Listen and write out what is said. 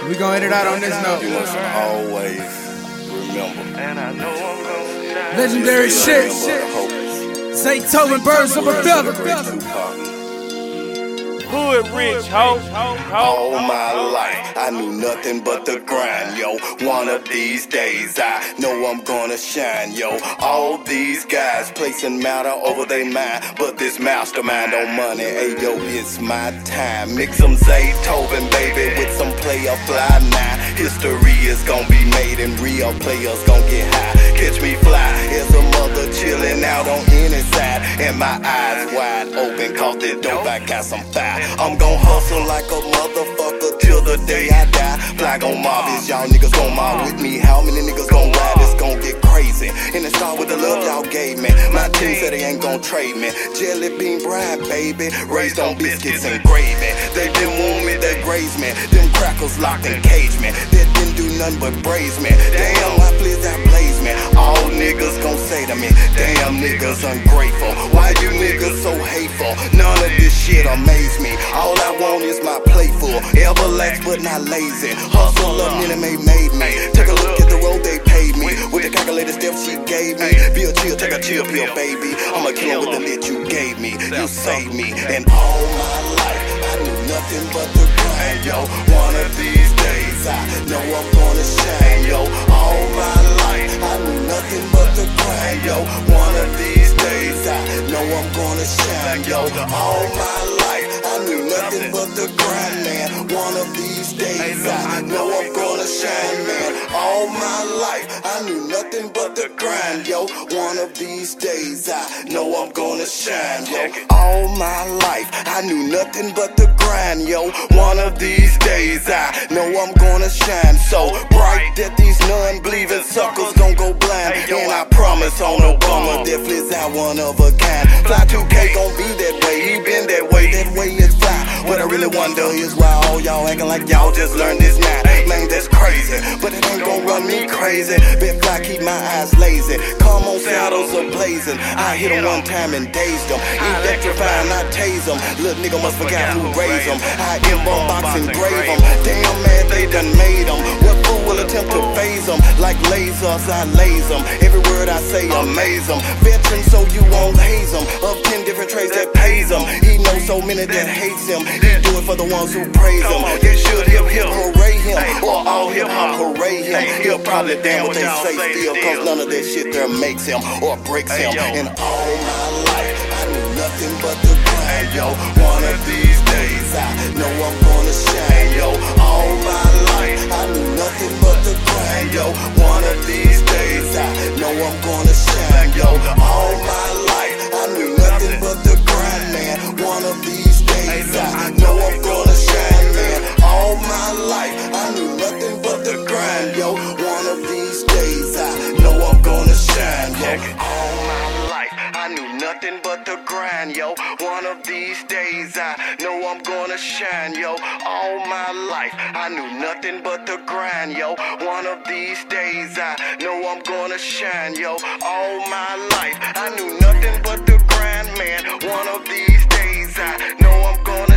We gonna end it out on this note. You must always remember. And I know I'm gonna shine. Legendary shit. Zaytoven, birds of a feather. Hood rich, ho. All my life, I knew nothing but the grind, yo. One of these days, I know I'm gonna shine, yo. All these guys placing matter over their mind, but this mastermind on money, hey, yo, it's my time. Mix some Zaytoven, baby, with some player fly now. History is gonna be made and real players gonna get high. Catch me fly as a mother chilling out on any side, and my eyes wide open, cause the dope I got some fire. I'm gon' hustle like a motherfucker till the day I die. Flag on mob, is y'all niggas gon' mob with me? How many niggas gon' ride? It's gon' get crazy. And it start with the love y'all gave me. My team said they ain't gon' trade me. Jelly bean bride, baby, raised on biscuits and gravy. They didn't want me, they grazed me. Them crackers locked and caged me. They didn't do nothing but braise me. Damn, my flips that blaze me. All niggas gon' say to me, damn niggas ungrateful. Why you niggas so hateful? None of this shit amaze me. All I want is my playful, everlast but not lazy. Hustle up, minute made me. Take a look at the road they paid me. With the calculated steps she gave me. Be a chill, take a chill pill, baby. I'ma kill with the lit you gave me. You saved me, and all my life I knew nothing but the grind, yo. One of these days I know I'm gonna shine, yo. All my life I knew nothing but the grind, yo. One of these days I know I'm gonna shine, yo. All my life I knew nothing but the grind, man. One of these days I know I'm gonna shine, man. All my life I knew nothing but the grind, yo. One of these days I know I'm gonna shine, yo. All my life I knew nothing but the grind, yo. One of these days I know I'm gonna shine so bright that these non-believing suckers gon' go blind. And I promise on Obama that Fliz out one of a kind. Fly 2K gon' be that way, he been that way is fly. What I really wonder is why all y'all acting like y'all just learned this now. Man, that's crazy, but it ain't gon' run me crazy. Bet fly, keep my eyes lazy. Come on, saddles are blazing. I hit him one time and dazed him. Electrifying, I tase him. Little nigga must forget who raised him. I inbox box and grave him. Damn man, they done made him. What fool will attempt to phase him? Like lasers, I laze him. Every word I say amaze him. Veteran so you won't haze him. Of 10 different trades that pays him. He knows so many that hates him. He do it for the ones who praise him. They should hip hooray him, or all hip hop hooray him. He'll probably damn what they say still, cause none of that shit there makes him or breaks him. And all my life I knew nothing but the grind, yo. One of these days I know I'm gonna shine, yo. All my life I knew nothing but the grind, yo. One of these days I know I'm gonna shine, yo. All my life I knew nothing but the grind, man. One of these days I know I'm gonna shine, man. All my life I knew nothing but the grind, yo. One of these days I know I'm gonna shine, yo. All my life I knew nothing but the grind, yo. One of these days I know I'm gonna shine, yo. All my life I knew nothing but the grind, yo. One of these days I know I'm gonna shine, yo. All my life I knew nothing but the grind, man. One of these days I know I'm gonna